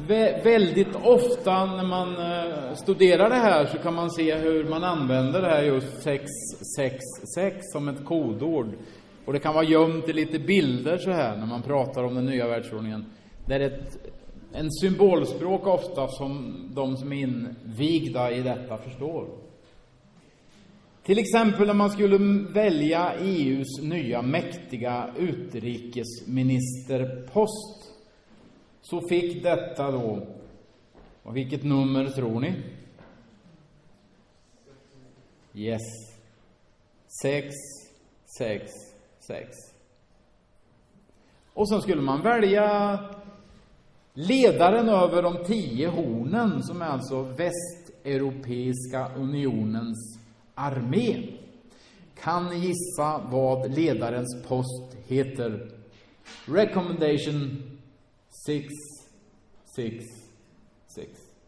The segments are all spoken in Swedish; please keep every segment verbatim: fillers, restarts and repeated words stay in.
Vä- väldigt ofta när man eh, studerar det här så kan man se hur man använder det här just sex sex sex som ett kodord. Och det kan vara gömt i lite bilder så här när man pratar om den nya världsordningen. Det är ett, en symbolspråk ofta som de som är invigda i detta förstår. Till exempel när man skulle välja E U:s nya mäktiga utrikesministerpost, så fick detta då, och vilket nummer tror ni? Yes. sex sex sex. Och sen skulle man välja ledaren över de tio hornen, som är alltså Västeuropeiska unionens armé. Kan ni gissa vad ledarens post heter? Recommendation sex sex sex.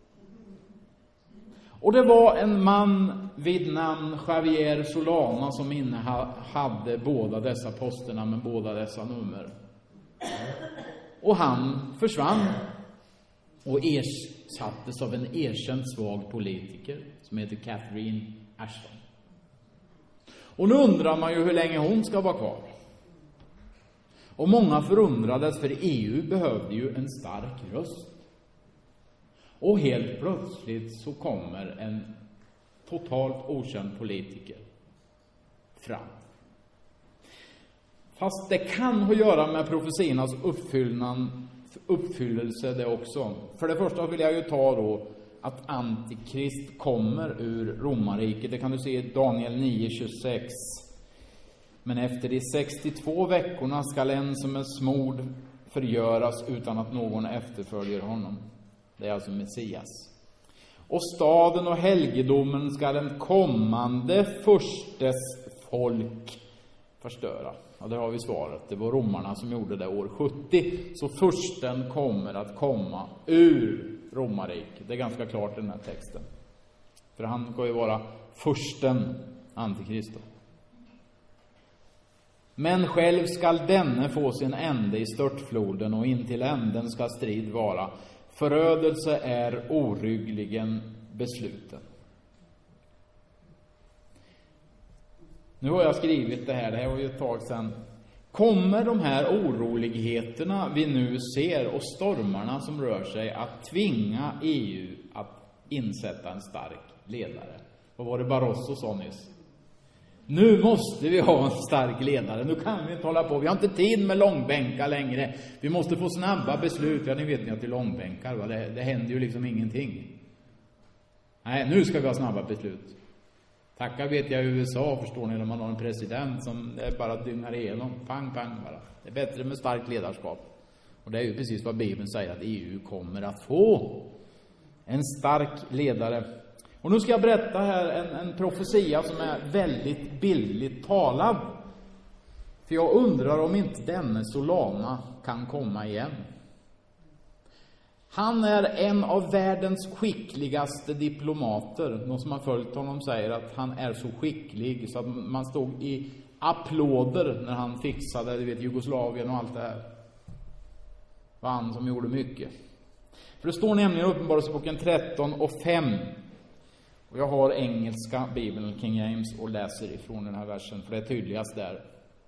Och det var en man vid namn Javier Solana som innehade båda dessa posterna med båda dessa nummer. Och han försvann och ersattes av en erkänd svag politiker som heter Catherine Ashton. Och nu undrar man ju hur länge hon ska vara kvar. Och många förundrades, för E U behövde ju en stark röst. Och helt plötsligt så kommer en totalt okänd politiker fram. Fast det kan ha att göra med profetiornas uppfyllelse det också. För det första vill jag ju ta då att Antikrist kommer ur romarriket. Det kan du se i Daniel nio tjugosex. Men efter de sextiotvå veckorna skall en som är smord förgöras utan att någon efterföljer honom. Det är alltså Messias. Och staden och helgedomen ska den kommande förstes folk förstöra. Ja, där har vi svaret. Det var romarna som gjorde det år sjuttio. Så försten kommer att komma ur romarriket. Det är ganska klart i den här texten. För han ska ju vara försten, Antikrist. Men själv skall denne få sin ände i störtfloden, och in till änden ska strid vara. Förödelse är oryggligen besluten. Nu har jag skrivit det här, det här var ju ett tag sedan. Kommer de här oroligheterna vi nu ser och stormarna som rör sig att tvinga E U att insätta en stark ledare? Vad var det Barroso sa nyss? Nu måste vi ha en stark ledare. Nu kan vi inte hålla på. Vi har inte tid med långbänkar längre. Vi måste få snabba beslut. Ja, ni vet ni att det är långbänkar. Va? Det, det händer ju liksom ingenting. Nej, nu ska vi ha snabba beslut. Tacka vet jag i U S A, förstår ni, när man har en president som bara dyngar igenom. Pang, pang bara. Det är bättre med starkt ledarskap. Och det är ju precis vad Bibeln säger, att E U kommer att få. En stark ledare. Och nu ska jag berätta här en, en profetia som är väldigt billigt talad. För jag undrar om inte denne Solana kan komma igen. Han är en av världens skickligaste diplomater. De som har följt honom säger att han är så skicklig så att man stod i applåder när han fixade, du vet, Jugoslavien och allt det här. Det var han som gjorde mycket. För det står nämligen i Uppenbarelseboken tretton och fem. Och jag har engelska Bibeln, King James, och läser ifrån den här versen, för det är tydligast där.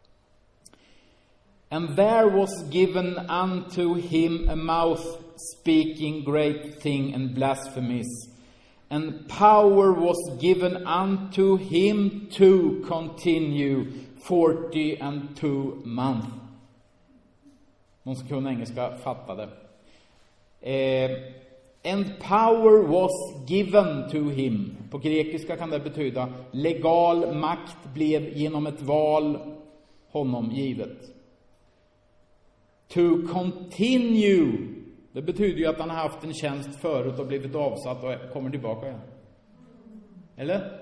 And there was given unto him a mouth speaking great thing and blasphemies. And power was given unto him to continue forty and two months. Någon som kunde engelska fattade. Eh, and power was given to him. På grekiska kan det betyda legal makt blev genom ett val honom givet. To continue. Det betyder ju att han har haft en tjänst förut och blivit avsatt och kommer tillbaka igen. Eller?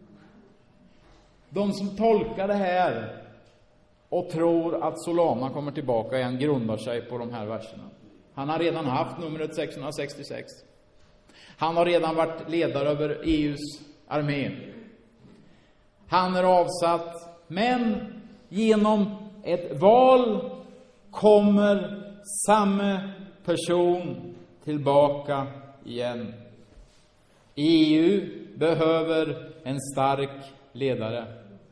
De som tolkar det här och tror att Solana kommer tillbaka igen grundar sig på de här verserna. Han har redan haft numret sexhundrasextiosex. Han har redan varit ledare över E U:s armé. Han är avsatt, men genom ett val kommer samma person tillbaka igen. E U behöver en stark ledare.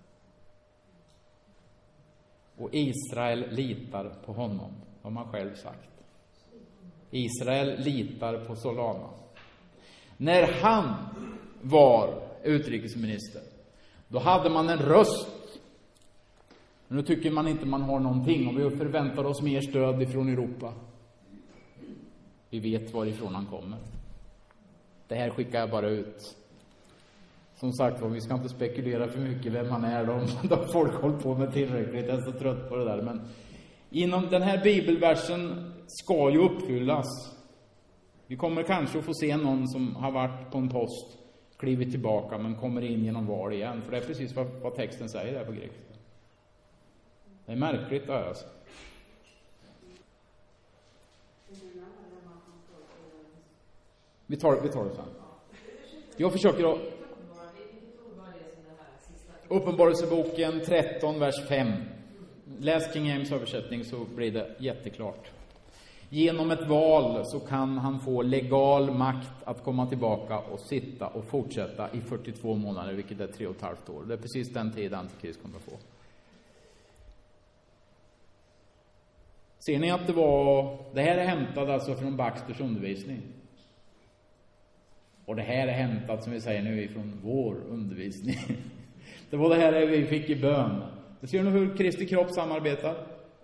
Och Israel litar på honom, har man själv sagt. Israel litar på Solana. När han var utrikesminister, då hade man en röst. Men nu tycker man inte man har någonting, och vi förväntar oss mer stöd ifrån Europa. Vi vet varifrån han kommer. Det här skickar jag bara ut. Som sagt, vi ska inte spekulera för mycket vem han är. De, de folk håller på med tillräckligt. Jag är så trött på det där. Men inom den här bibelversen ska ju uppfyllas. Vi kommer kanske att få se någon som har varit på en post, klivit tillbaka, men kommer in genom val igen. För det är precis vad, vad texten säger där på grekiska. Det är märkligt det här alltså. Vi tar, vi tar det sen. Jag försöker att... Uppenbarelseboken tretton, vers fem. Läs King James översättning så blir det jätteklart. Genom ett val så kan han få legal makt att komma tillbaka och sitta och fortsätta i fyrtiotvå månader, vilket är tre och ett halvt år. Det är precis den tid Antikrist kommer att få. Ser ni att det var... Det här är hämtat alltså från Baxters undervisning. Och det här är hämtat, som vi säger nu, från vår undervisning. Det var det här vi fick i bön. Det ser ni hur Kristi kropp samarbetar?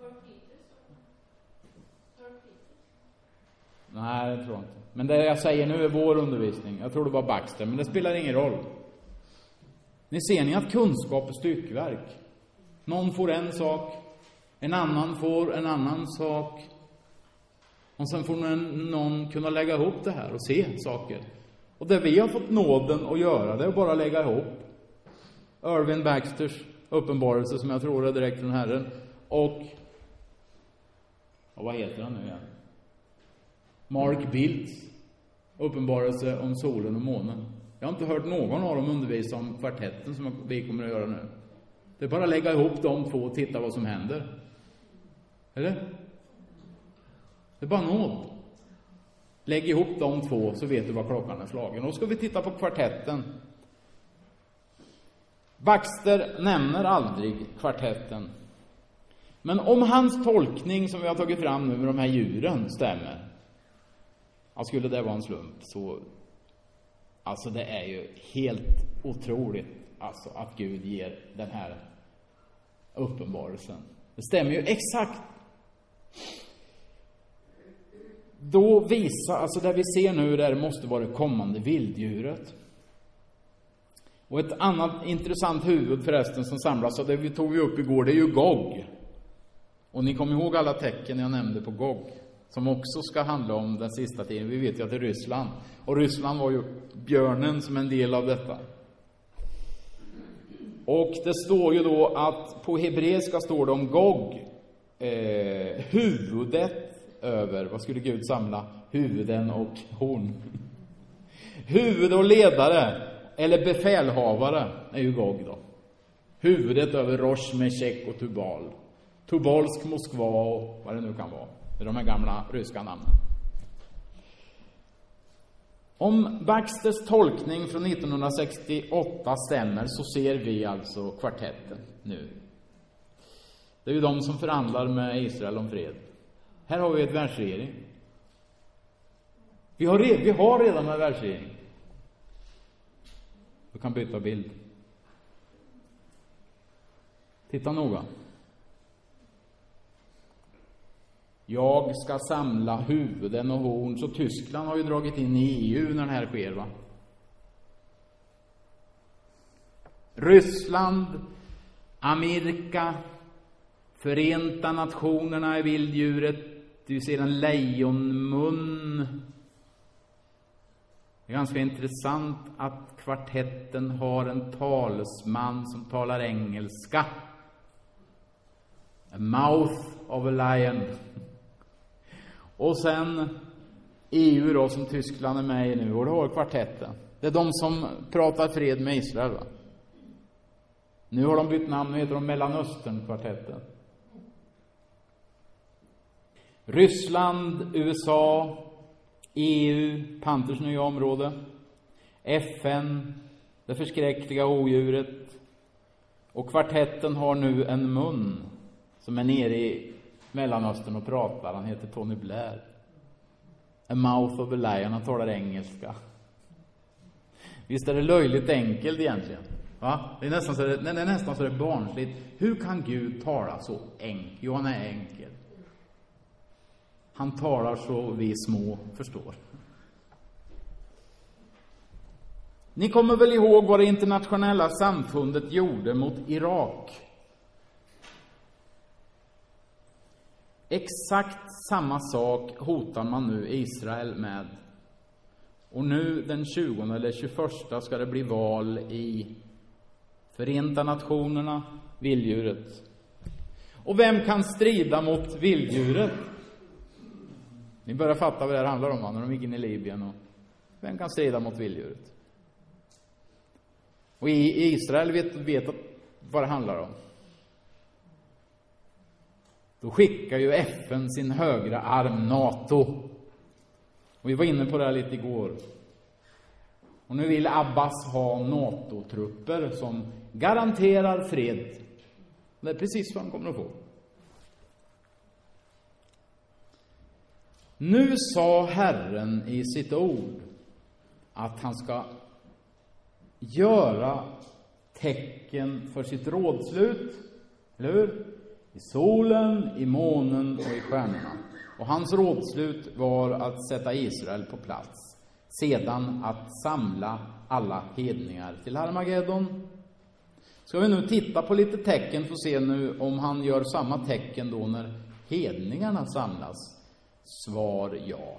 Nej, det tror jag inte. Men det jag säger nu är vår undervisning. Jag tror det var Baxter, men det spelar ingen roll. Ni ser ni att kunskap är styckverk. Någon får en sak, en annan får en annan sak. Och sen får någon, någon kunna lägga ihop det här och se saker. Och det vi har fått nåden att göra, det är att bara lägga ihop Irvin Baxters uppenbarelse, som jag tror är direkt från Herren, och, och vad heter han nu igen? Mark Bilds uppenbarelse om solen och månen. Jag har inte hört någon av dem undervisa om kvartetten som vi kommer att göra nu. Det är bara att lägga ihop de två och titta vad som händer. Eller? Det är bara nåd. Lägg ihop de två så vet du vad klockan är slagen. Då ska vi titta på kvartetten. Baxter nämner aldrig kvartetten. Men om hans tolkning som vi har tagit fram nu med de här djuren stämmer, ja, skulle det vara en slump, så alltså det är ju helt otroligt alltså att Gud ger den här uppenbarelsen. Det stämmer ju exakt. Då visar, alltså det vi ser nu där måste vara det kommande vilddjuret. Och ett annat intressant huvud förresten som samlas, och det vi tog vi upp igår, det är ju Gog. Och ni kommer ihåg alla tecken jag nämnde på Gog, som också ska handla om den sista tiden. Vi vet ju att det är Ryssland. Och Ryssland var ju björnen som en del av detta. Och det står ju då att på hebreiska står det om Gog, eh, huvudet över, vad skulle Gud samla? Huvuden och horn. Huvud och ledare, eller befälhavare, är ju Gog då. Huvudet över Rosh, Meshech och Tubal. Tubalsk, Moskva och vad det nu kan vara. Det är de här gamla ryska namnen. Om Baxters tolkning från nittonhundrasextioåtta stämmer, så ser vi alltså kvartetten nu. Det är ju de som förhandlar med Israel om fred. Här har vi ett världsregering. Vi har, red, vi har redan en världsregering. Du kan byta bild. Titta noga. Jag ska samla huvuden och horn. Så Tyskland har ju dragit in i E U när det här sker, va? Ryssland, Amerika, Förenta nationerna är vilddjuret. Du ser en lejonmun. Det är ganska intressant att kvartetten har en talesman som talar engelska. A mouth of a lion. Och sen E U då, som Tyskland är med i nu, och det har kvartetten. Det är de som pratar fred med Israel, va? Nu har de bytt namn, nu heter de Mellanösternkvartetten. Ryssland, U S A, E U, Panthers nya område, F N, det förskräckliga odjuret, och kvartetten har nu en mun som är nere i Mellanöstern och pratar. Han heter Tony Blair. A mouth of a lion, han talar engelska. Visst är det löjligt enkelt egentligen? Va? Det är nästan så det, det är nästan så det är barnsligt. Hur kan Gud tala så enkelt? Jo, han är enkel. Han talar så vi små förstår. Ni kommer väl ihåg vad det internationella samfundet gjorde mot Irak? Exakt samma sak hotar man nu Israel med. Och nu den tjugonde eller tjugoförsta ska det bli val i Förenta nationerna, vilddjuret. Och vem kan strida mot vilddjuret? Ni börjar fatta vad det här handlar om när de gick in i Libyen. Och vem kan strida mot vilddjuret? Och i Israel vet, vet vad det handlar om. Då skickar ju F N sin högra arm NATO. Och vi var inne på det här lite igår. Och nu vill Abbas ha NATO-trupper som garanterar fred. Det är precis vad han kommer att få. Nu sa Herren i sitt ord att han ska göra tecken för sitt rådslut, eller hur? I solen, i månen och i stjärnorna. Och hans rådslut var att sätta Israel på plats. Sedan att samla alla hedningar till Armageddon. Ska vi nu titta på lite tecken för att se nu om han gör samma tecken då när hedningarna samlas? Svar ja.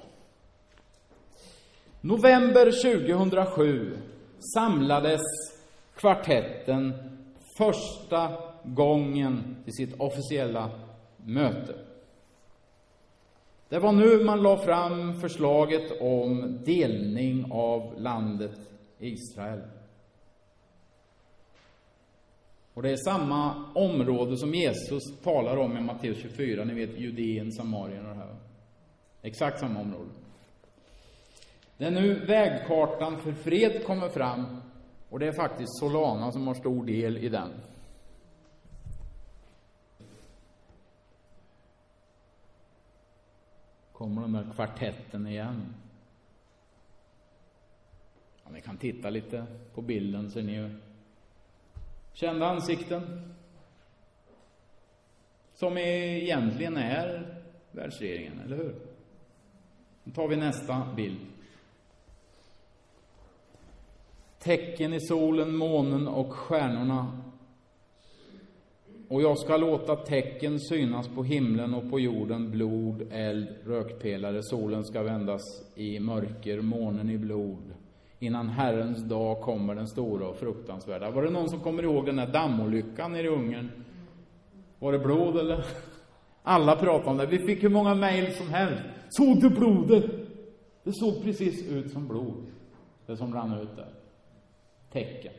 November tjugohundrasju samlades kvartetten första gången till sitt officiella möte. Det var nu man la fram förslaget om delning av landet Israel. Och det är samma område som Jesus talar om i Matteus tjugofyra. Ni vet, Judeen, Samarien och det här. Exakt samma område. Det är nu vägkartan för fred kommer fram. Och det är faktiskt Solana som har stor del i den. Kommer de där kvartetten igen. Ja, ni kan titta lite på bilden så ni kända ansikten. Som egentligen är världsregeringen, eller hur? Då tar vi nästa bild. Tecken i solen, månen och stjärnorna. Och jag ska låta tecken synas på himlen och på jorden, blod, eld, rökpelare. Solen ska vändas i mörker, månen i blod. Innan Herrens dag kommer den stora och fruktansvärda. Var det någon som kommer ihåg den där dammolyckan nere i Ungern? Var det blod eller? Alla pratade om det. Vi fick hur många mejl som helst. Såg du blodet? Det såg precis ut som blod. Det som rann ut där. Tecken.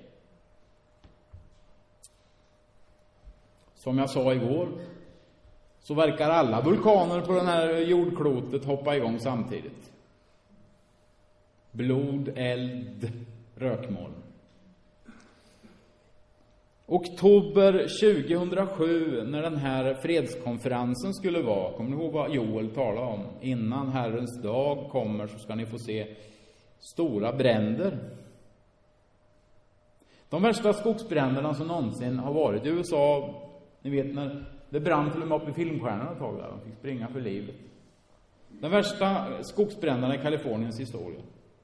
Som jag sa igår, så verkar alla vulkaner på den här jordklotet hoppa igång samtidigt. Blod, eld, rökmoln. Oktober tjugohundrasju, när den här fredskonferensen skulle vara, kommer ni ihåg vad Joel talade om? Innan Herrens dag kommer så ska ni få se stora bränder. De värsta skogsbränderna som någonsin har varit i U S A, ni vet när det brann till och med upp i filmstjärnorna ett tag där, de fick springa för livet. Den värsta skogsbränderna i Kaliforniens historia.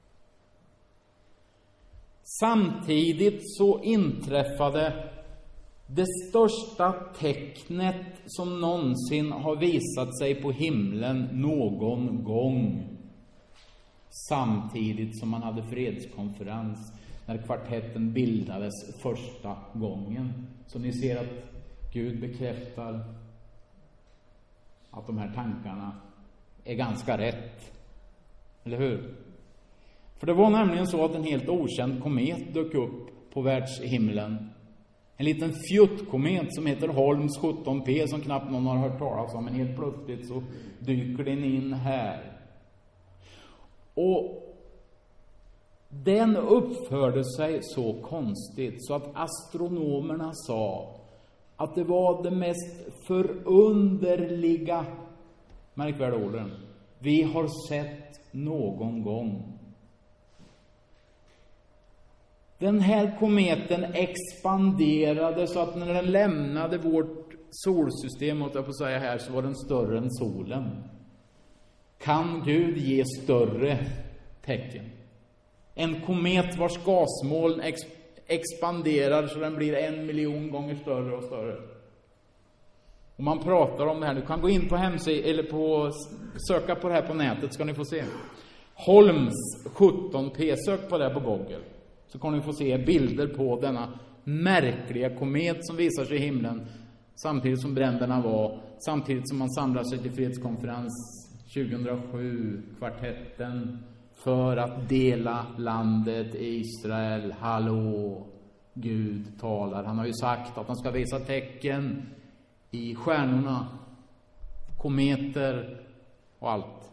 Samtidigt så inträffade det största tecknet som någonsin har visat sig på himlen någon gång. Samtidigt som man hade fredskonferens när kvartetten bildades första gången. Så ni ser att Gud bekräftar att de här tankarna är ganska rätt. Eller hur? För det var nämligen så att en helt okänd komet dök upp på världshimlen. En liten fjuttkomet som heter Holmes sjutton P som knappt någon har hört talas om. Men helt plötsligt så dyker den in här. Och den uppförde sig så konstigt så att astronomerna sa att det var det mest förunderliga, märkvärda orden, vi har sett någon gång. Den här kometen expanderade så att när den lämnade vårt solsystem, måste jag få säga här, så var den större än solen. Kan Gud ge större tecken? En komet vars gasmoln ex- expanderar så den blir en miljon gånger större och större. Och man pratar om det här. Du kan gå in på hemsidan eller på, söka på det här på nätet, ska ni få se. Holmes sjutton P, sök på det på Google. Så kan ni få se bilder på denna märkliga komet som visar sig i himlen samtidigt som bränderna var, samtidigt som man samlar sig till fredskonferens tjugohundrasju, kvartetten, för att dela landet Israel. Hallå, Gud talar. Han har ju sagt att han ska visa tecken i stjärnorna, kometer och allt.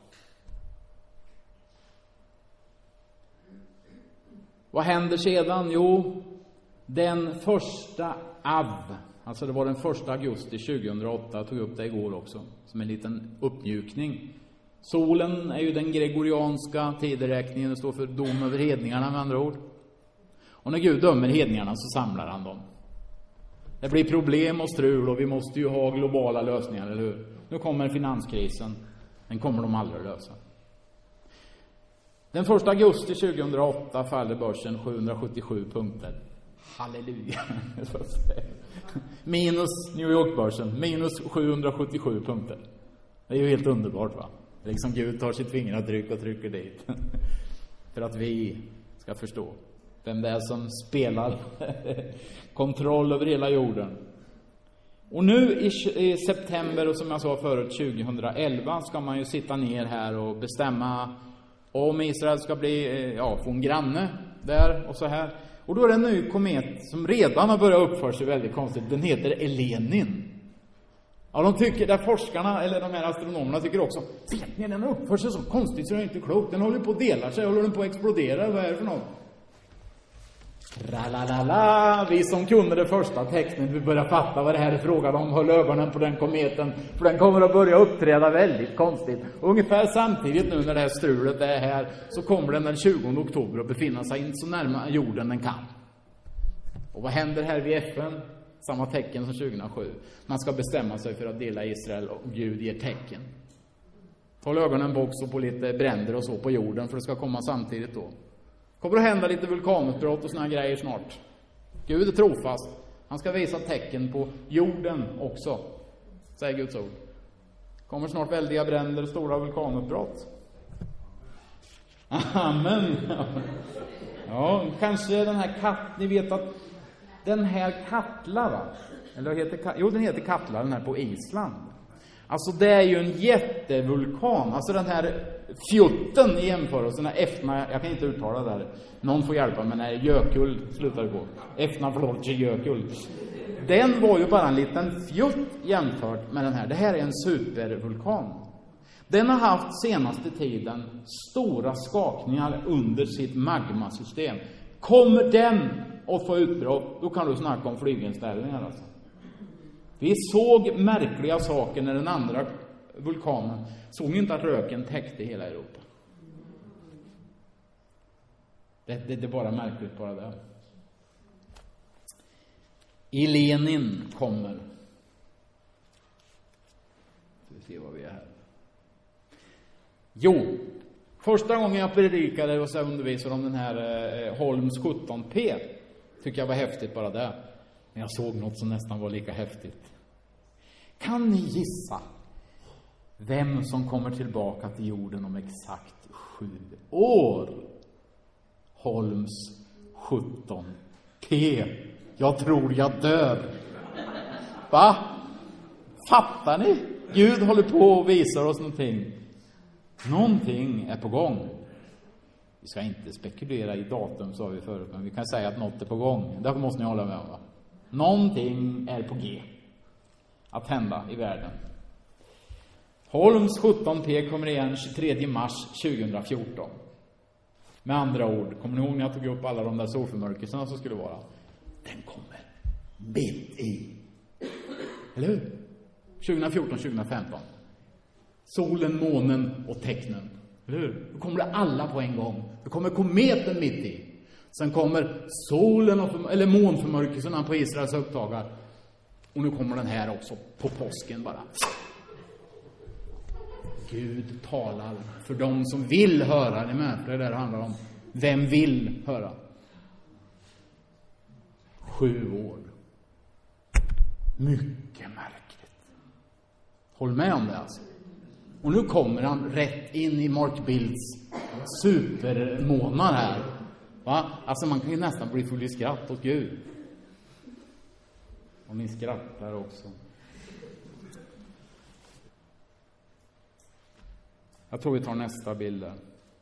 Vad händer sedan? Jo, den första av, alltså det var den första augusti tjugohundraåtta, jag tog upp det igår också, som en liten uppmjukning. Solen är ju den gregorianska tideräkningen, det står för dom över hedningarna med andra ord. Och när Gud dömer hedningarna så samlar han dem. Det blir problem och strul och vi måste ju ha globala lösningar, eller hur? Nu kommer finanskrisen, den kommer de aldrig att lösa. Den första augusti tjugohundraåtta faller börsen sjuhundrasjuttiosju punkter. Halleluja. Minus New York-börsen, minus sjuhundrasjuttiosju punkter. Det är ju helt underbart, va? Det är liksom Gud tar sitt fingeravtryck och trycker dit. För att vi ska förstå vem det är som spelar kontroll över hela jorden. Och nu i, i september, och som jag sa förut, tjugohundraelva ska man ju sitta ner här och bestämma om Israel ska bli, ja, få en granne där och så här. Och då är det en ny komet som redan har börjat uppföra sig väldigt konstigt. Den heter Elenin. Ja, de tycker, där forskarna, eller de här astronomerna tycker också, vet ni, den uppför sig så konstigt så det är inte klokt. Den håller på att dela sig, håller den på att explodera, vad är det för något? Tralalala, vi som kunde det första tecknet, vi börjar fatta vad det här är frågan om, håll ögonen på den kometen, för den kommer att börja uppträda väldigt konstigt. Och ungefär samtidigt nu när det här strulet är här, så kommer den den tjugonde oktober att befinna sig in så närma jorden den kan. Och vad händer här vid F N? Samma tecken som tjugohundrasju. Man ska bestämma sig för att dela Israel och Gud ger tecken. Håll ögonen också på lite bränder och så på jorden, för det ska komma samtidigt då. Kommer att hända lite vulkanutbrott och såna grejer snart. Gud är trofast. Han ska visa tecken på jorden också, säger Guds ord. Kommer snart väldiga bränder och stora vulkanutbrott. Amen. Ja, kanske den här katt, ni vet att den här Katla, va? Eller heter, jo, den heter Katla, den här på Island. Alltså det är ju en jättevulkan. Alltså den här fjutten i jämförelsen, Efna, jag kan inte uttala det här. Någon får hjälpa, men nej, Jökull slutar det på. Efna Florge Jökull. Den var ju bara en liten fjutt jämfört med den här. Det här är en supervulkan. Den har haft senaste tiden stora skakningar under sitt magmasystem. Kommer den att få utbrott, då kan du snacka om flyginställningar alltså. Vi såg märkliga saker när den andra vulkanen såg inte att röken täckte hela Europa. Det, det, det är bara märkligt bara det. Elenin kommer. Ska vi se vad vi är här. Jo, första gången jag predikade och så undervisade om den här eh, Holmes sjutton P tycker jag var häftigt bara det. Men jag såg något som nästan var lika häftigt. Kan ni gissa vem som kommer tillbaka till jorden om exakt sju år? Holmes sjutton P. Jag tror jag dör. Va? Fattar ni? Gud håller på och visar oss någonting. Någonting är på gång. Vi ska inte spekulera i datum, sa vi förut, men vi kan säga att något är på gång. Därför måste ni hålla med om, va? Någonting är på G att hända i världen. Holmes sjutton P kommer igen tjugotredje mars tjugohundrafjorton. Med andra ord, kommer ni ihåg när jag tog upp alla de där solförmörkelserna som skulle vara? Den kommer mitt i. Eller hur? tjugohundrafjorton tjugohundrafemton. Solen, månen och tecknen. Eller hur? Då kommer det alla på en gång. Då kommer kometen mitt i. Sen kommer solen och, eller månförmörkelserna på Israels upptagar. Och nu kommer den här också på påsken bara. Gud talar för dem som vill höra det med. Det är det det handlar om. Vem vill höra? Sju år. Mycket märkligt. Håll med om det alltså. Och nu kommer han rätt in i Mark Bilds supermånad här. Va? Alltså man kan ju nästan bli full i skratt åt Gud. Och ni skrattar också. Jag tror vi tar nästa bild där.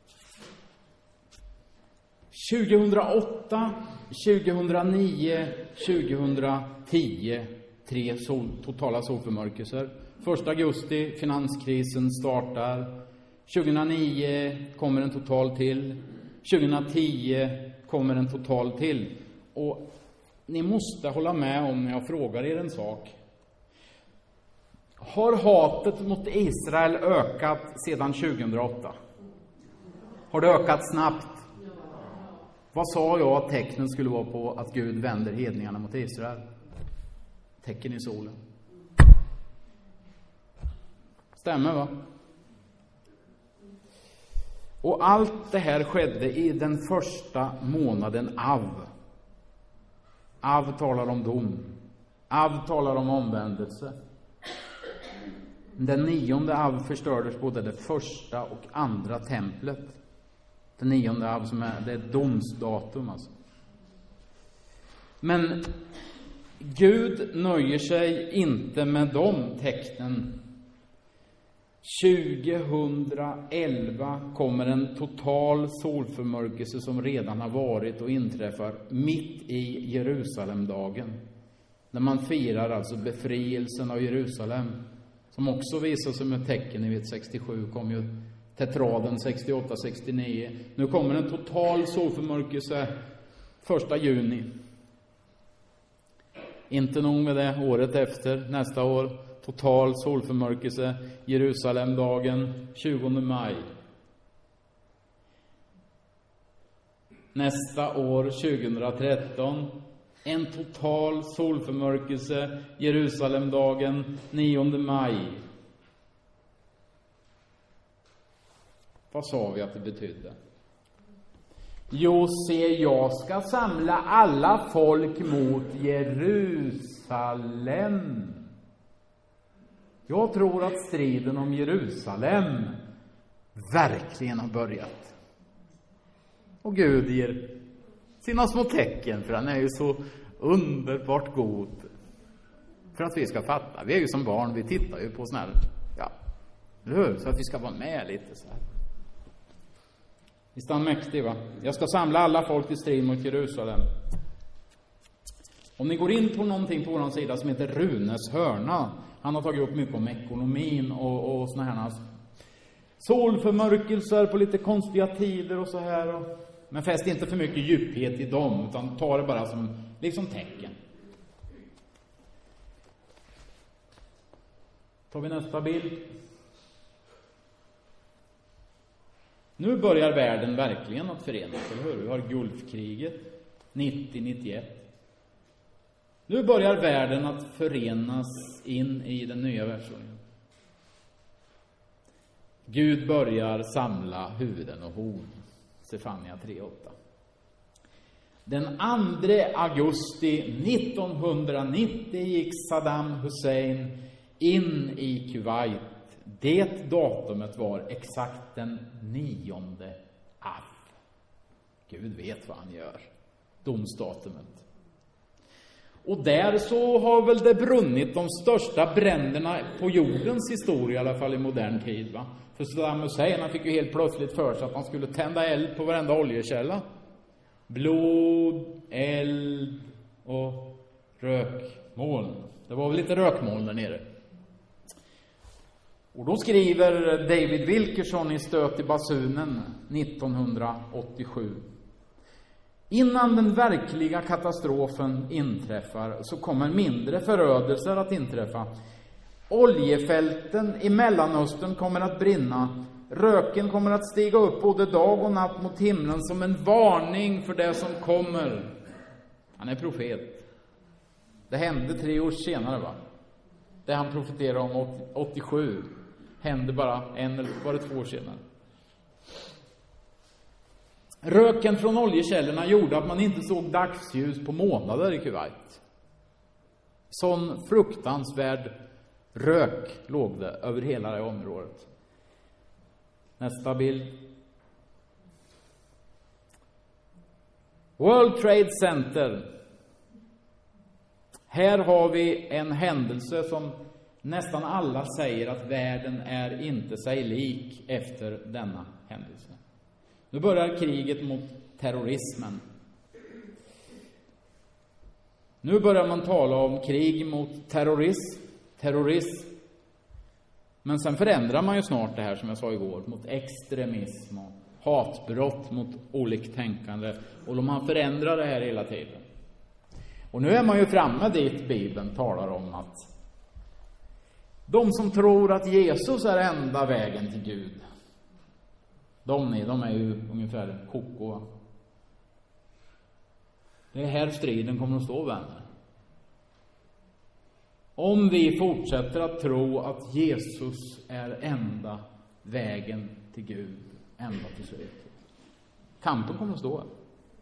tjugohundraåtta, tjugohundranio, tjugohundratio. Tre sol, totala solförmörkelser. första augusti, finanskrisen startar. tjugohundranio kommer en total till. tjugohundratio kommer en total till. Och ni måste hålla med om när jag frågar er en sak. Har hatet mot Israel ökat sedan tjugohundraåtta? Har det ökat snabbt? Vad sa jag att tecknen skulle vara på att Gud vänder hedningarna mot Israel? Tecken i solen. Stämmer va? Och allt det här skedde i den första månaden Av. Av talar om dom. Av talar om omvändelse. Den nionde Av förstördes både det första och andra templet. Den nionde Av som är, det är domsdatum alltså. Men Gud nöjer sig inte med de tecknen. tjugohundraelva kommer en total solförmörkelse som redan har varit och inträffar mitt i Jerusalemdagen. När man firar alltså befrielsen av Jerusalem. Som också visar sig med tecken. Ni vet sextiosju kom ju tetraden sextioåtta sextionio. Nu kommer en total solförmörkelse första juni. Inte nog med det, året efter, nästa år. Total solförmörkelse, Jerusalemdagen, tjugonde maj. Nästa år, tjugohundratretton, en total solförmörkelse, Jerusalemdagen, nionde maj. Vad sa vi att det betydde? Jo, se, jag ska samla alla folk mot Jerusalem. Jag tror att striden om Jerusalem verkligen har börjat. Och Gud ger sina små tecken, för han är ju så underbart god. För att vi ska fatta. Vi är ju som barn, vi tittar ju på sån här, ja, hur? Så att vi ska vara med lite så här. Visst är han mäktig va? Jag ska samla alla folk till strid mot Jerusalem. Om ni går in på någonting på vår sida som heter Runes hörna. Han har tagit upp mycket om ekonomin och, och såna här solförmörkelser på lite konstiga tider och så här. Och, men fäst inte för mycket djuphet i dem, utan ta det bara som liksom tecken. Tar vi nästa bild. Nu börjar världen verkligen att förenas, eller hur? Vi har Gulfkriget nittio nittioett. Nu börjar världen att förenas in i den nya världsordningen. Gud börjar samla huvuden och horn. Sefania tre åtta. Den andra augusti nittonhundranittio gick Saddam Hussein in i Kuwait. Det datumet var exakt den nionde Av. Gud vet vad han gör. Domsdatumet. Och där så har väl det brunnit de största bränderna på jordens historia, i alla fall i modern tid va. För Saddam Hussein, han fick ju helt plötsligt för sig att han skulle tända eld på varenda oljekälla. Blod, eld och rökmoln. Det var väl lite rökmoln där nere. Och då skriver David Wilkerson i Stöt i basunen nittonhundraåttiosju: innan den verkliga katastrofen inträffar så kommer mindre förödelser att inträffa. Oljefälten i Mellanöstern kommer att brinna. Röken kommer att stiga upp både dag och natt mot himlen som en varning för det som kommer. Han är profet. Det hände tre år senare, va? Det han profeterade om åttiosju hände bara en eller var det två år senare. Röken från oljekällorna gjorde att man inte såg dagsljus på månader i Kuwait. Sån fruktansvärd rök låg det över hela det området. Nästa bild. World Trade Center. Här har vi en händelse som nästan alla säger att världen är inte sig lik efter denna händelse. Nu börjar kriget mot terrorismen. Nu börjar man tala om krig mot terrorism, terrorism. Men sen förändrar man ju snart det här, som jag sa igår, mot extremism och hatbrott mot oliktänkande. Och man förändrar det här hela tiden. Och nu är man ju framme dit Bibeln talar om att de som tror att Jesus är enda vägen till Gud, de, ni, de är ju ungefär koko. Det är här striden kommer att stå, vänner. Om vi fortsätter att tro att Jesus är enda vägen till Gud, ända till slutet. Kampen kommer att stå här.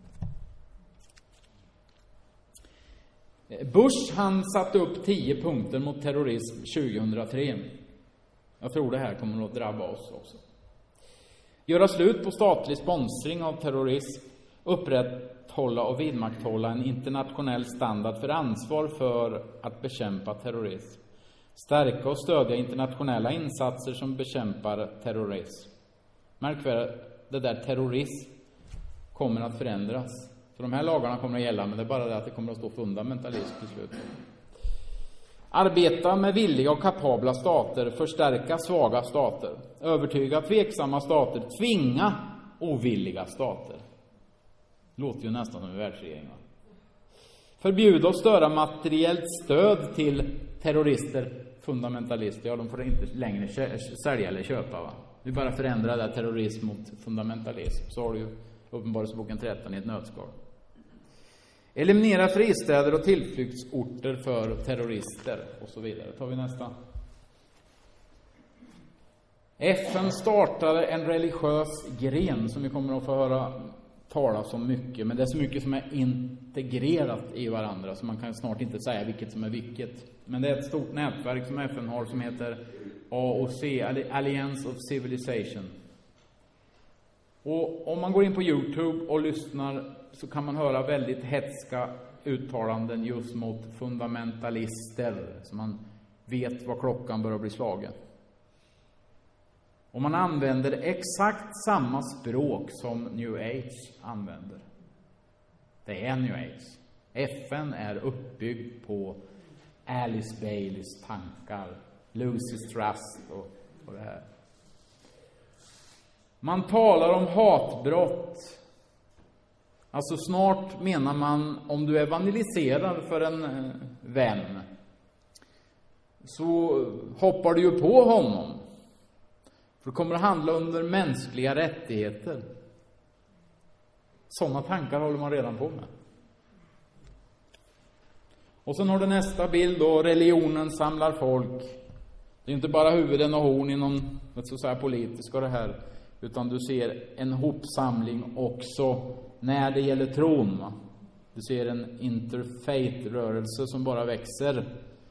Bush, han satte upp tio punkter mot terrorism tjugohundratre. Jag tror det här kommer att drabba oss också. Göra slut på statlig sponsring av terrorism, upprätthålla och vidmakthålla en internationell standard för ansvar för att bekämpa terrorism. Stärka och stödja internationella insatser som bekämpar terrorism. Märk väl, det där terrorism kommer att förändras. Så de här lagarna kommer att gälla, men det är bara det att det kommer att stå fundamentalism till slut. Arbeta med villiga och kapabla stater, förstärka svaga stater, övertyga tveksamma stater, tvinga ovilliga stater. Låter ju nästan som en världsregering. Förbjuda och störa materiellt stöd till terrorister, fundamentalister. Ja, de får inte längre sälja eller köpa, va? Vi bara förändrar det, terrorism mot fundamentalism. Så har du ju Uppenbarelseboken tretton i ett nötskal. Eliminera fristäder och tillflyktsorter för terrorister och så vidare. Tar vi nästa. F N startade en religiös gren som vi kommer att få höra talas om mycket. Men det är så mycket som är integrerat i varandra så man kan snart inte säga vilket som är vilket. Men det är ett stort nätverk som F N har som heter A O C, Alliance of Civilization. Och om man går in på YouTube och lyssnar så kan man höra väldigt hetska uttalanden just mot fundamentalister. Så man vet vad klockan börjar bli slagen. Och man använder exakt samma språk som New Age använder. Det är New Age. F N är uppbyggd på Alice Baileys tankar, Lucy Trust och, och det här. Man talar om hatbrott. Alltså snart menar man, om du evangeliserar för en vän så hoppar du ju på honom. För det kommer att handla under mänskliga rättigheter. Sådana tankar håller man redan på med. Och sen har du nästa bild då, religionen samlar folk. Det är inte bara huvuden och horn inom så att säga politiska det här. Utan du ser en hopsamling också när det gäller tron. Du ser en interfaith-rörelse som bara växer.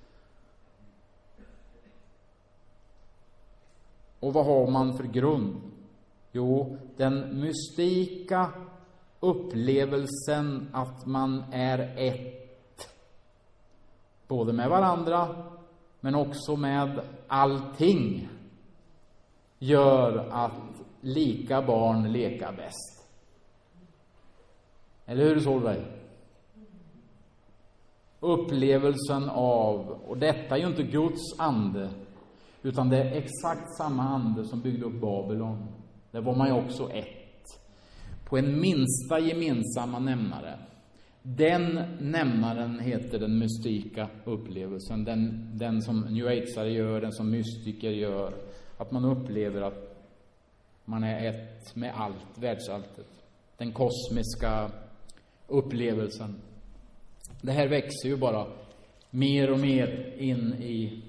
Och vad har man för grund? Jo, den mystika upplevelsen att man är ett. Både med varandra men också med allting. Gör att lika barn leka bäst. Eller hur, Solveig? Upplevelsen av, och detta är ju inte Guds ande, Utan det är exakt samma ande som byggde upp Babylon. Där var man ju också ett. På en minsta gemensamma nämnare. Den nämnaren heter den mystika upplevelsen. Den, den som New Ageare gör, den som mystiker gör. Att man upplever att man är ett med allt, världsalltet. Den kosmiska upplevelsen. Det här växer ju bara mer och mer in i.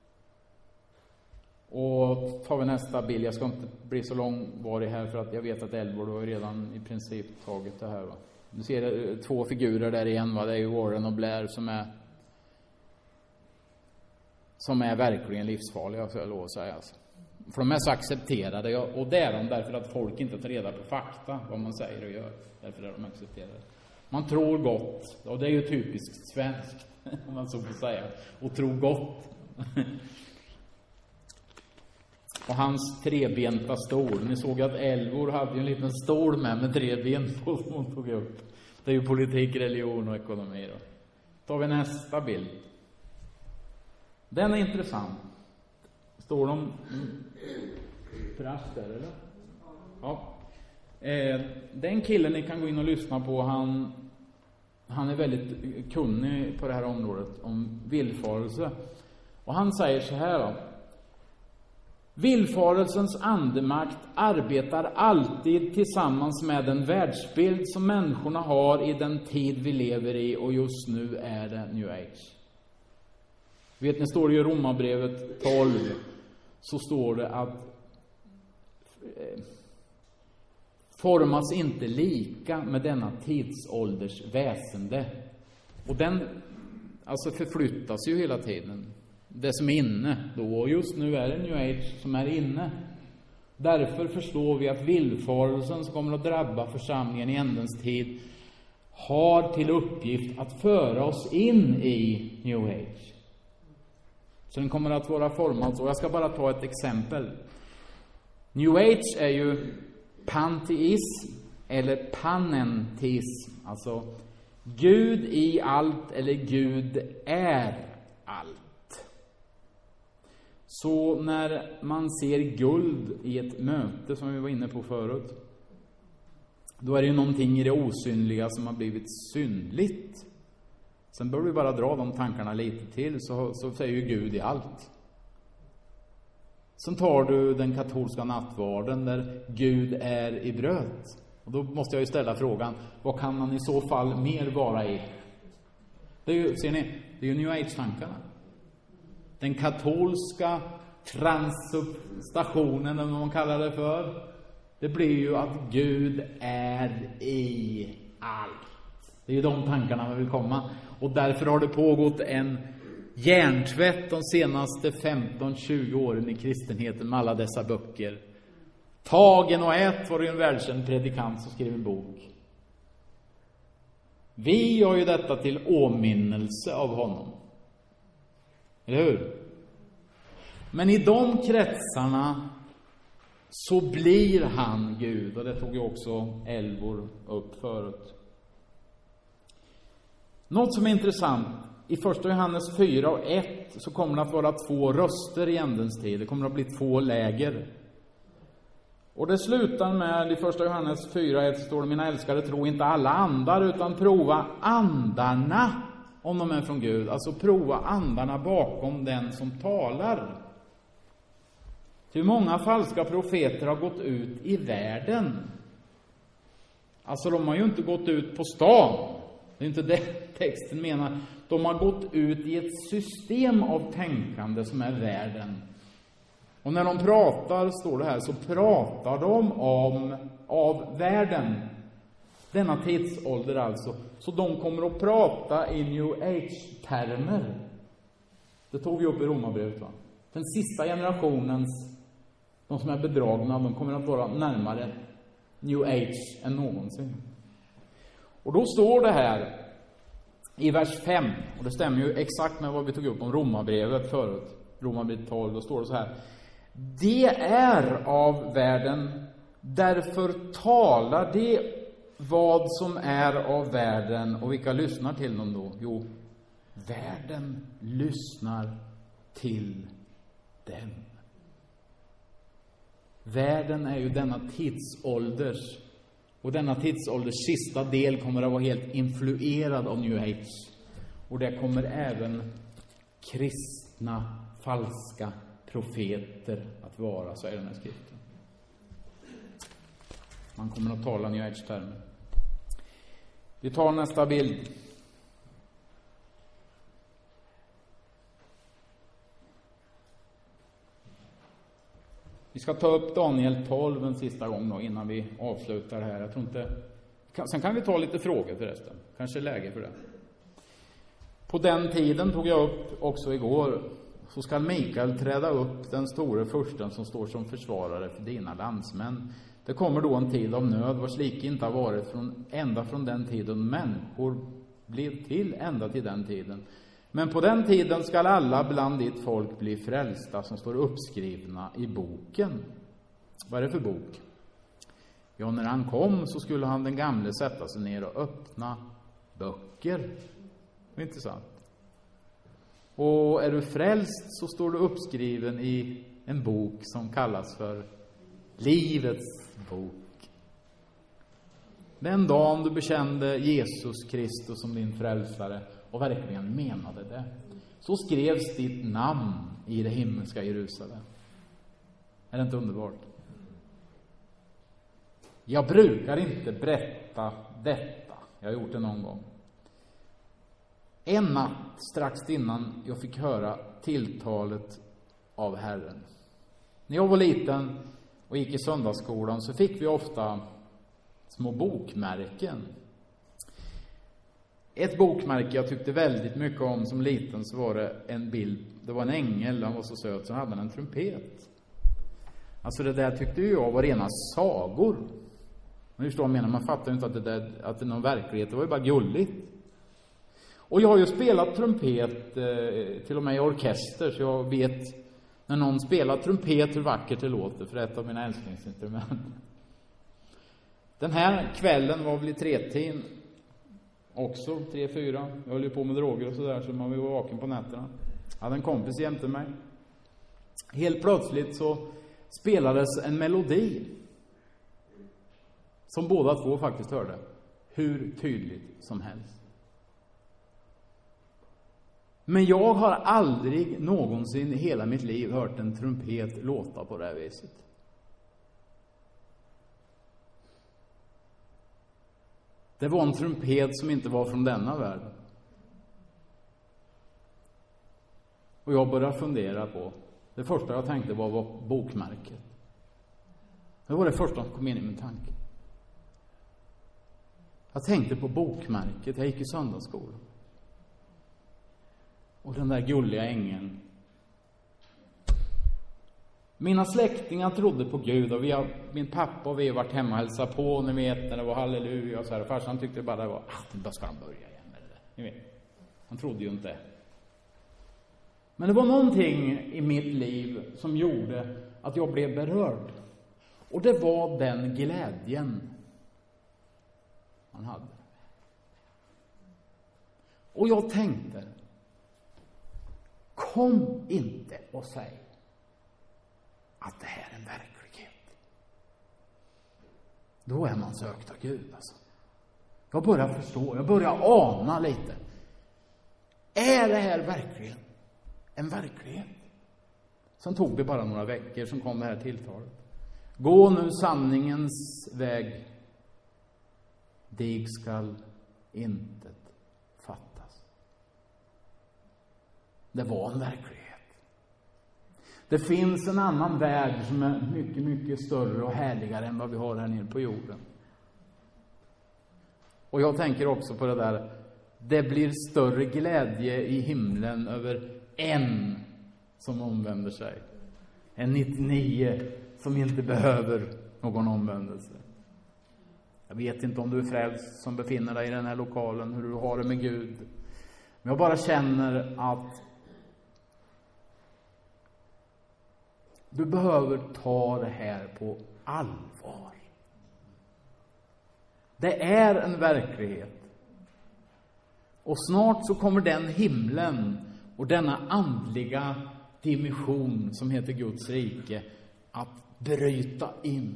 Och tar vi nästa bild. Jag ska inte bli så långvarig här för att jag vet att Elvor har redan i princip tagit det här, va. Du ser två figurer där igen, va. Det är ju Warren och Blair som är som är verkligen livsfarliga, så jag lov att säga. Alltså. För de är så accepterade, och det är de därför att folk inte tar reda på fakta, vad man säger och gör. Därför är de accepterade. Man tror gott, och det är ju typiskt svenskt, om man så får säga. Och tro gott. Och hans trebenta stol. Ni såg att Elvor hade ju en liten stol med med tre ben på som hon tog upp. Det är ju politik, religion och ekonomi då. Tar vi nästa bild. Den är intressant. Står de trash där, eller? Ja. Eh, den killen ni kan gå in och lyssna på, han, han är väldigt kunnig på det här området om villfarelse. Och han säger så här då. Villfarelsens andemakt arbetar alltid tillsammans med den världsbild som människorna har i den tid vi lever i, och just nu är det New Age. Vet ni, står det i Romarbrevet tolv, så står det att eh, formas inte lika med denna tidsålders väsende. Och den alltså förflyttas ju hela tiden. Det som är inne då, och just nu är det New Age som är inne. Därför förstår vi att villfarelsen som kommer att drabba församlingen i ändens tid har till uppgift att föra oss in i New Age. Så den kommer att vara formad. Och jag ska bara ta ett exempel. New Age är ju panteism eller panentism. Alltså Gud i allt, eller Gud är allt. Så när man ser guld i ett möte, som vi var inne på förut, då är det ju någonting i det osynliga som har blivit synligt. Sen bör vi bara dra de tankarna lite till, så, så säger ju Gud i allt. Sen tar du den katolska nattvarden där Gud är i bröd. Och då måste jag ju ställa frågan, vad kan man i så fall mer vara i? Det är ju, ser ni, det är ju New Age-tankarna. Den katolska transubstationen, eller vad man kallar det för, det blir ju att Gud är i allt. Det är ju de tankarna man vill komma. Och därför har det pågått en hjärntvätt de senaste femton tjugo åren i kristenheten med alla dessa böcker. Tagen och ät var det ju en världskänd predikant som skrev en bok. Vi gör ju detta till åminnelse av honom. Eller hur? Men i de kretsarna så blir han Gud. Och det tog ju också Elvor upp förut. Något som är intressant. I första Johannes fyra och ett så kommer det att vara två röster i ändens tid. Det kommer att bli två läger. Och det slutar med, i första Johannes fyra ett står det: mina älskade, tro inte alla andar, utan prova andarna om de är från Gud. Alltså prova andarna bakom den som talar. Hur många falska profeter har gått ut i världen? Alltså de har ju inte gått ut på stan. Det är inte det texten menar. De har gått ut i ett system av tänkande som är världen. Och när de pratar, står det här, så pratar de om av världen. Denna tidsålder alltså. Så de kommer att prata i New Age-termer. Det tog vi upp i Romarbrevet, va? Den sista generationens, de som är bedragna, de kommer att vara närmare New Age än någonsin. Och då står det här i vers fem, och det stämmer ju exakt med vad vi tog upp om Romarbrevet förut. Romarbrevet tolv, då står det så här: det är av världen, därför talar det vad som är av världen. Och vilka lyssnar till dem då? Jo, världen lyssnar till dem. Världen är ju denna tidsålders, och denna tidsålders sista del kommer att vara helt influerad av New Age. Och det kommer även kristna falska profeter att vara, så är den här skriften. Man kommer att tala New Age-termer. Vi tar nästa bild. Vi ska ta upp Daniel tolv en sista gång då, innan vi avslutar här. Jag tror inte... Sen kan vi ta lite frågor förresten. Kanske läge för det. På den tiden, tog jag upp också igår, så ska Mikael träda upp, den store fursten som står som försvarare för dina landsmän. Det kommer då en tid av nöd, vars like inte har varit från, ända från den tiden människor blev till, ända till den tiden. Men på den tiden skall alla bland ditt folk bli frälsta, som står uppskrivna i boken. Vad är det för bok? Ja, när han kom så skulle han, den gamle, sätta sig ner och öppna böcker. Intressant. Och är du frälst så står du uppskriven i en bok som kallas för Livets bok. Den dagen du bekände Jesus Kristus som din frälsare och verkligen menade det, så skrevs ditt namn i det himmelska Jerusalem. Är det inte underbart? Jag brukar inte berätta detta. Jag har gjort det någon gång. En natt strax innan jag fick höra tilltalet av Herren. När jag var liten och gick i söndagsskolan så fick vi ofta små bokmärken. Ett bokmärke jag tyckte väldigt mycket om som liten, så var det en bild. Det var en ängel, han var så söt, så hade han en trumpet. Alltså det där tyckte jag var rena sagor. Man förstår vad jag menar, man fattar ju inte att det, där, att det är någon verklighet, det var ju bara gulligt. Och jag har ju spelat trumpet eh, till och med i orkester, så jag vet när någon spelar trumpet hur vackert det låter, för ett av mina älsklingsinstrument. Den här kvällen var väl i tretiden också, tre, fyra. Jag höll ju på med droger och sådär, så man vill vara vaken på nätterna. Jag hade en kompis jämte mig. Helt plötsligt så spelades en melodi som båda två faktiskt hörde hur tydligt som helst. Men jag har aldrig någonsin i hela mitt liv hört en trumpet låta på det här viset. Det var en trumpet som inte var från denna världen. Och jag började fundera på, det första jag tänkte var, var bokmärket. Det var det första som kom in i min tanke. Jag tänkte på bokmärket, jag gick i söndagsskolan. Och den där gulliga ängeln. Mina släktingar trodde på Gud, och vi har, min pappa och vi har varit hemma och hälsat på, ni vet, när det var halleluja och så här. Farsan tyckte bara det var, ah, då ska han börja igen med det där. Ni vet, han trodde ju inte. Men det var någonting i mitt liv som gjorde att jag blev berörd. Och det var den glädjen man hade. Och jag tänkte, kom inte och säg att det här är en verklighet. Då är man sökt av Gud alltså. Jag börjar förstå, jag börjar ana lite. Är det här verkligen en verklighet? Sen tog det bara några veckor som kom det här tilltalet. Gå nu sanningens väg. Dig skall intet fattas. Det var en verklighet. Det finns en annan värld som är mycket, mycket större och härligare än vad vi har här nere på jorden. Och jag tänker också på det där. Det blir större glädje i himlen över en som omvänder sig än nittionio som inte behöver någon omvändelse. Jag vet inte om du är frälst som befinner dig i den här lokalen, hur du har det med Gud. Men jag bara känner att du behöver ta det här på allvar. Det är en verklighet. Och snart så kommer den himlen och denna andliga dimension som heter Guds rike att bryta in.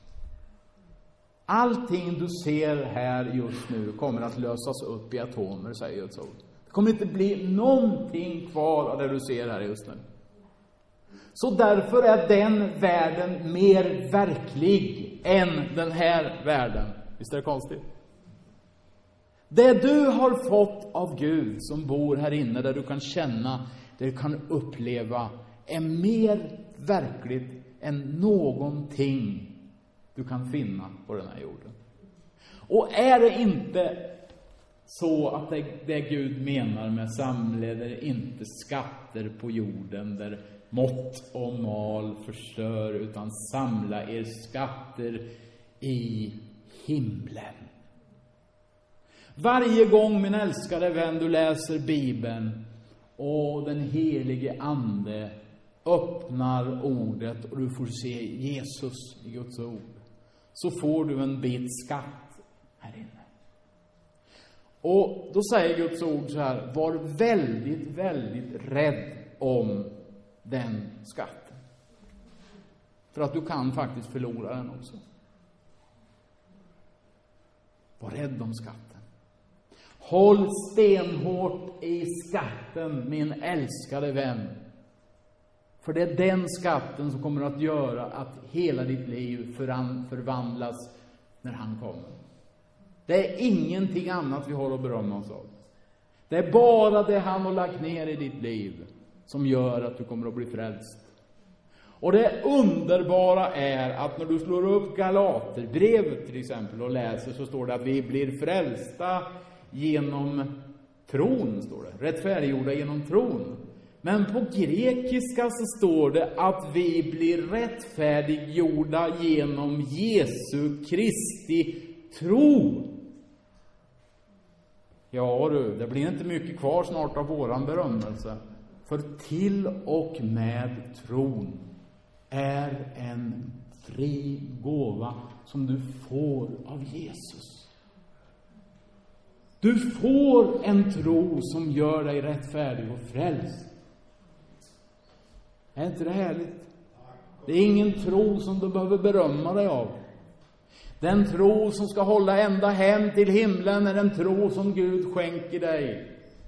Allting du ser här just nu kommer att lösas upp i atomer, säger Guds ord. Det kommer inte bli någonting kvar av det du ser här just nu. Så därför är den världen mer verklig än den här världen. Visst är det konstigt? Det du har fått av Gud som bor här inne, där du kan känna, där du kan uppleva, är mer verkligt än någonting du kan finna på den här jorden. Och är det inte så att det, det Gud menar med samleder inte skatter på jorden där mått och mal förstör, utan samla er skatter i himlen. Varje gång, min älskade vän, du läser Bibeln och den helige ande öppnar ordet och du får se Jesus i Guds ord, så får du en bit skatt här inne. Och då säger Guds ord så här: var väldigt, väldigt rädd om den skatten. För att du kan faktiskt förlora den också. Var rädd om skatten. Håll stenhårt i skatten, min älskade vän. För det är den skatten som kommer att göra att hela ditt liv förvandlas när han kommer. Det är ingenting annat vi har att berömma oss av. Det är bara det han har lagt ner i ditt liv som gör att du kommer att bli frälst. Och det underbara är att när du slår upp Galaterbrevet till exempel och läser, så står det att vi blir frälsta genom tron, står det. Rättfärdiggjorda genom tron. Men på grekiska så står det att vi blir rättfärdiggjorda genom Jesu Kristi tro. Ja du, det blir inte mycket kvar snart av våran berömmelse. För till och med tron är en fri gåva som du får av Jesus. Du får en tro som gör dig rättfärdig och frälst. Är inte det härligt? Det är ingen tro som du behöver berömma dig av. Den tro som ska hålla ända hem till himlen är en tro som Gud skänker dig.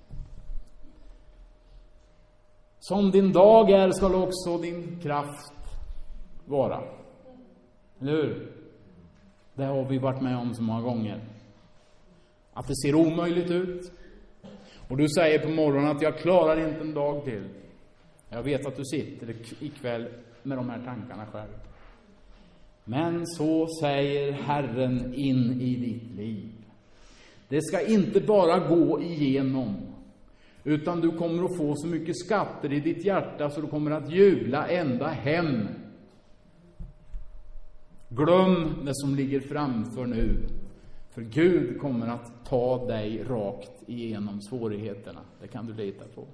Som din dag är ska också din kraft vara. Eller hur? Det har vi varit med om så många gånger. Att det ser omöjligt ut. Och du säger på morgonen att jag klarar inte en dag till. Jag vet att du sitter ikväll med de här tankarna själv. Men så säger Herren in i ditt liv. Det ska inte bara gå igenom, utan du kommer att få så mycket skatter i ditt hjärta så du kommer att jubla ända hem. Glöm det som ligger framför nu. För Gud kommer att ta dig rakt igenom svårigheterna. Det kan du lita på.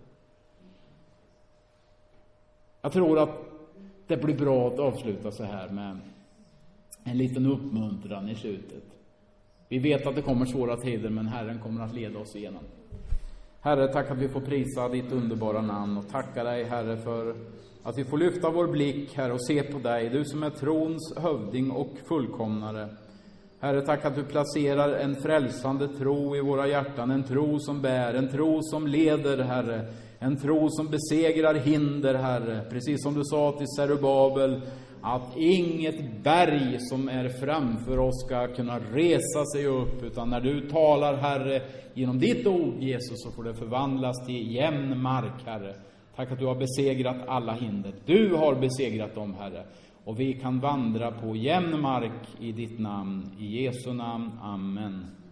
Jag tror att det blir bra att avsluta så här med en liten uppmuntran i slutet. Vi vet att det kommer svåra tider, men Herren kommer att leda oss igenom. Herre, tack att vi får prisa ditt underbara namn och tacka dig, Herre, för att vi får lyfta vår blick, Herre, och se på dig. Du som är trons hövding och fullkomnare. Herre, tack att du placerar en frälsande tro i våra hjärtan. En tro som bär, en tro som leder, Herre. En tro som besegrar hinder, Herre. Precis som du sa till Zerubabel, att inget berg som är framför oss ska kunna resa sig upp. Utan när du talar, Herre, genom ditt ord, Jesus, så får det förvandlas till jämn mark, Herre. Tack att du har besegrat alla hinder. Du har besegrat dem, Herre. Och vi kan vandra på jämn mark i ditt namn. I Jesu namn. Amen.